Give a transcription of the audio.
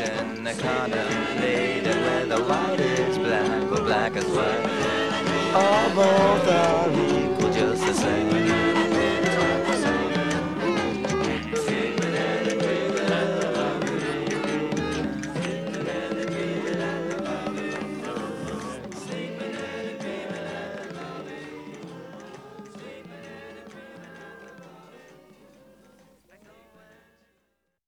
conversation, I contemplated whether white is black or black is white, or both are equal just the same.